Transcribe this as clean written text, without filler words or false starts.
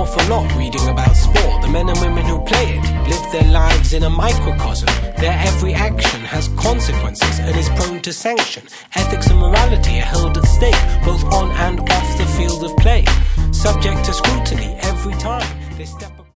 awful lot reading about sport. The men and women who play it live their lives in a microcosm. Their every action has consequences and is prone to sanction. Ethics and morality are held at stake, both on and off the field of play, subject to scrutiny every time they step